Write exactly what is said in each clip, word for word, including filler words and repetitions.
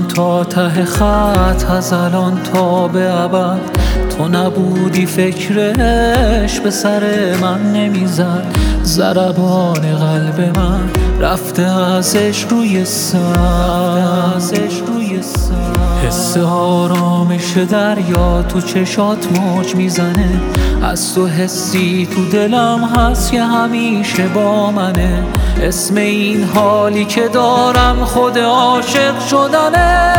تا ته خط از الان تا به ابد، تو نبودی فکرش به سر من نمیزد. ضربان قلب من رفته ازش روی سر، حس آرامش دریا تو چشات موج میزنه. از تو حسی تو دلم هست که همیشه با منه. اسم این حالی که دارم خود عاشق شدنه.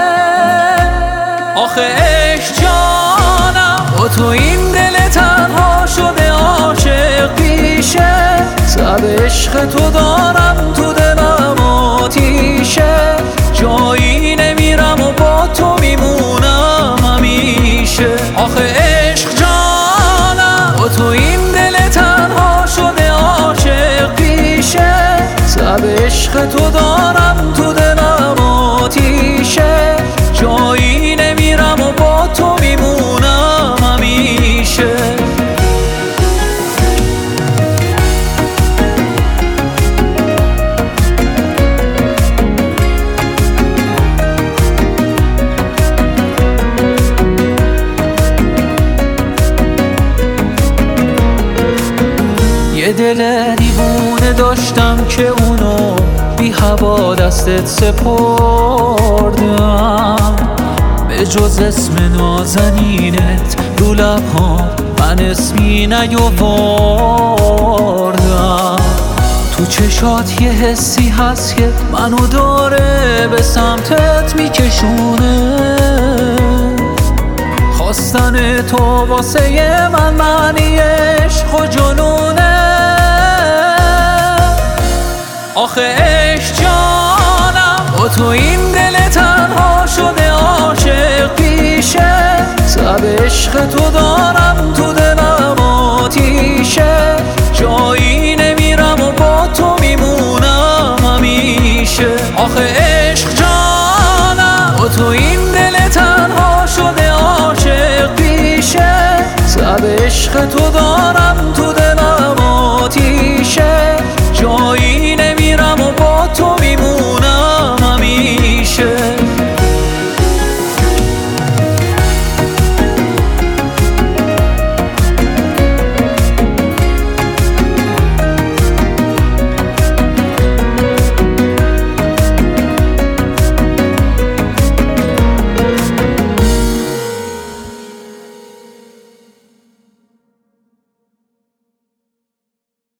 آخه عشق جانم با تو این دل تنها شده عاشق پیشه. سب عشق تو دارم تو دلم آتیشه. جایی نمیرم و با تو میمونم همیشه. آخه عشق جانم با تو این دل تنها شده عاشق پیشه. سب عشق تو دارم تو دلم آتیشه. جایی نمیرم و با تو میمونم همیشه. یه دل دیوونه داشتم که اونو بی هوا دستت سپردم. به جز اسم نازنینت رو لبهام من اسمی نیاوردم. تو چشات یه حسی هست که منو داره به سمتت میکشونه. خواستن تو واسه من معنی عشق و جنونه. آخه عشق جانم با تو این دل تنها شده عاشق پیشه. سب عشق تو دارم تو دلم آتیشه. جایی نمیرم و با تو میمونم همیشه. آخه عشق جانم با تو این دل تنها شده عاشق پیشه. سب عشق تو دارم